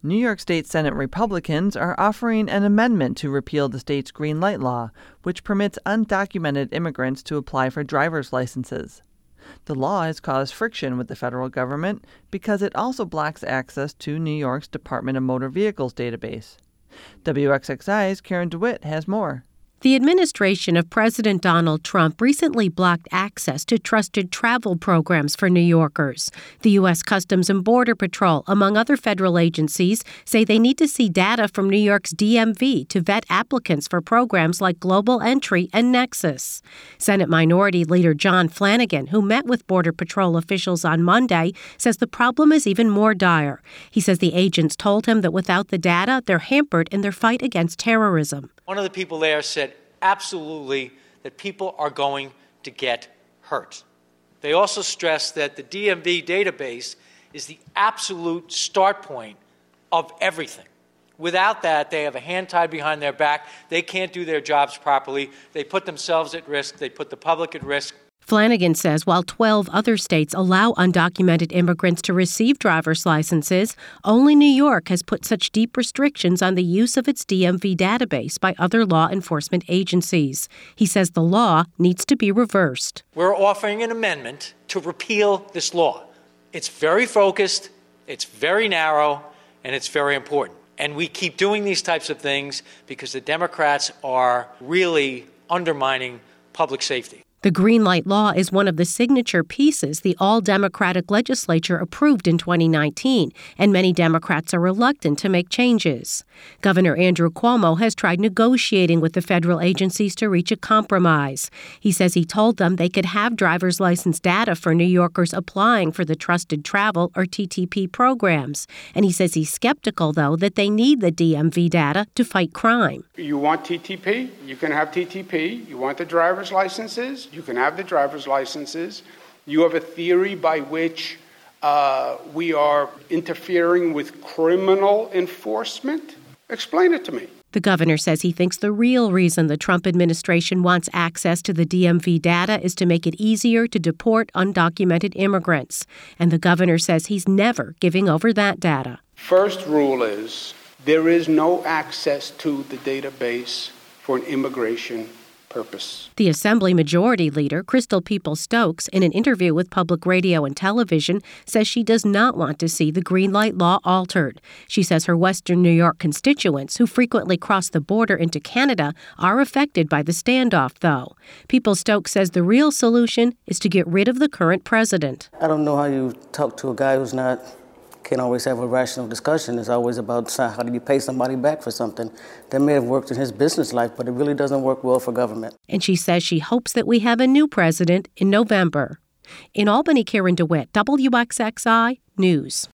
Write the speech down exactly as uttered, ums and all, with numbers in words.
New York State Senate Republicans are offering an amendment to repeal the state's green light law, which permits undocumented immigrants to apply for driver's licenses. The law has caused friction with the federal government because it also blocks access to New York's Department of Motor Vehicles database. W X X I's Karen DeWitt has more. The administration of President Donald Trump recently blocked access to trusted travel programs for New Yorkers. The U S. Customs and Border Patrol, among other federal agencies, say they need to see data from New York's D M V to vet applicants for programs like Global Entry and Nexus. Senate Minority Leader John Flanagan, who met with Border Patrol officials on Monday, says the problem is even more dire. He says the agents told him that without the data, they're hampered in their fight against terrorism. One of the people there said absolutely that people are going to get hurt. They also stressed that the D M V database is the absolute start point of everything. Without that, they have a hand tied behind their back. They can't do their jobs properly. They put themselves at risk. They put the public at risk. Flanagan says while twelve other states allow undocumented immigrants to receive driver's licenses, only New York has put such deep restrictions on the use of its D M V database by other law enforcement agencies. He says the law needs to be reversed. We're offering an amendment to repeal this law. It's very focused, it's very narrow, and it's very important. And we keep doing these types of things because the Democrats are really undermining public safety. The green light law is one of the signature pieces the all-Democratic legislature approved in twenty nineteen, and many Democrats are reluctant to make changes. Governor Andrew Cuomo has tried negotiating with the federal agencies to reach a compromise. He says he told them they could have driver's license data for New Yorkers applying for the Trusted Travel or T T P programs. And he says he's skeptical, though, that they need the D M V data to fight crime. You want T T P? You can have T T P. You want the driver's licenses? You can have the driver's licenses. You have a theory by which uh, we are interfering with criminal enforcement? Explain it to me. The governor says he thinks the real reason the Trump administration wants access to the D M V data is to make it easier to deport undocumented immigrants. And the governor says he's never giving over that data. First rule is there is no access to the database for an immigration purpose. The Assembly Majority Leader, Crystal Peoples-Stokes, in an interview with Public Radio and Television, says she does not want to see the green light law altered. She says her Western New York constituents, who frequently cross the border into Canada, are affected by the standoff, though. Peoples-Stokes says the real solution is to get rid of the current president. I don't know how you talk to a guy who's not can't always have a rational discussion. It's always about how do you pay somebody back for something that may have worked in his business life, but it really doesn't work well for government. And she says she hopes that we have a new president in November. In Albany, Karen DeWitt, W X X I News.